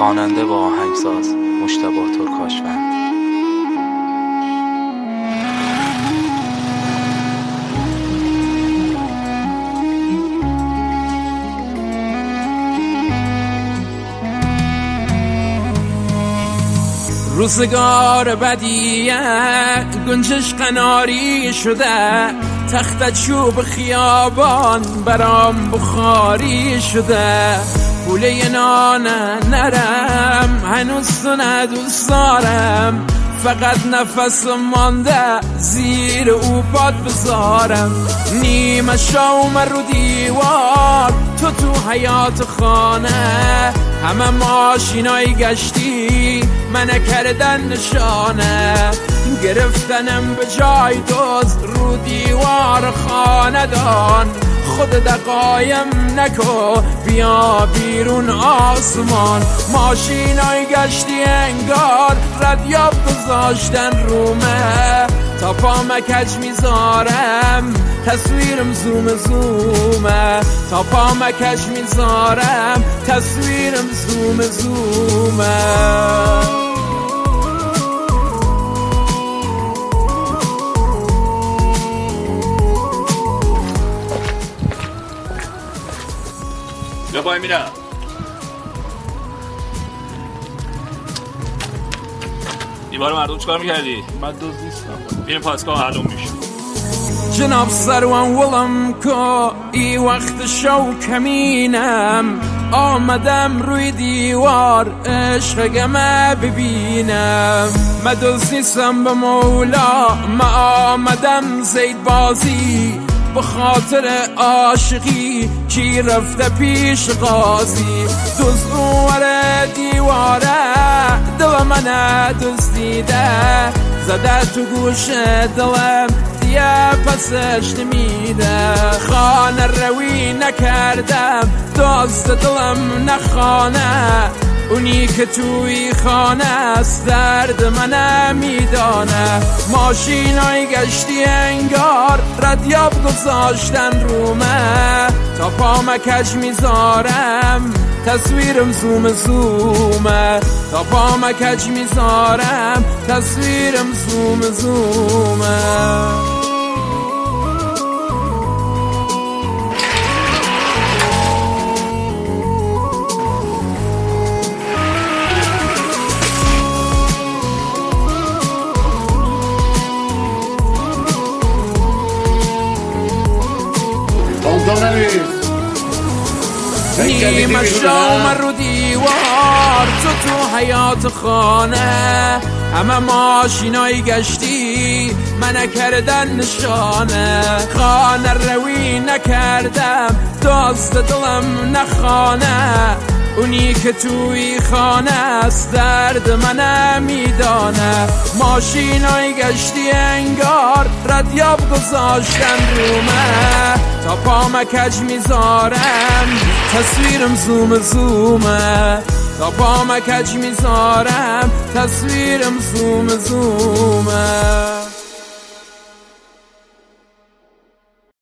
خواننده و آهنگساز مجتبی ترکاشوند. روزگار بدیه گنجش قناری شده، تخت چوب خیابان برام بخاری شده. پوله نان نرم هنوز تو ندوست دارم، فقط نفس مانده زیر او باد بذارم. نیمه شوم رو دیوار تو حیات خانه، همه ماشینای گشتی منه کردن نشانه. گرفتنم به جای دوز رو دیوار خاندان، خود دقایم نکو بیا بیرون آسمان. ماشینای گشتی انگار ردیاب گذاشتن رومه، تا پا مکج میذارم تصویرم زوم زومه. تا پا مکج میذارم تصویرم زوم زومه. بیا پای میرم. دیوار مردم چیکار میکردی؟ من دوز نیستم. میریم پاسگاه معلوم میشه. جناب سروان ولم کو ای وقت شو کمینم، آمدم روی دیوار عشقمه ببینم. من دوز نیستم به مولا، من آمدم زید بازی، به خاطر عاشقی کی رفته پیش قاضی. دوز اونور دیواره دل من دزدیده، زده تو گوش دلم دیگه پسش نمیده. خانه روی نکردم دزد دلم نخانه، اونی که توی خانه است درد من میدانه. ماشینای گشتی انگار ردیاب گذاشتن رومه، تا پا مکج میذارم تصویرم زوم زومه. تا پا مکج میذارم تصویرم زوم زومه. نیمه شوم رو دیوار تو حیات خانه، همه ماشینای گشتی منه کردن نشانه. خانه روی نکردم دست دلم نخانه، اونی که توی خانه است درد من میدانه. ماشینای گشتی انگار ردیاب گذاشتن رومه، تا پا مکج میذارم تصویرم زوم زومه. تا پا مکج میذارم تصویرم زوم زومه.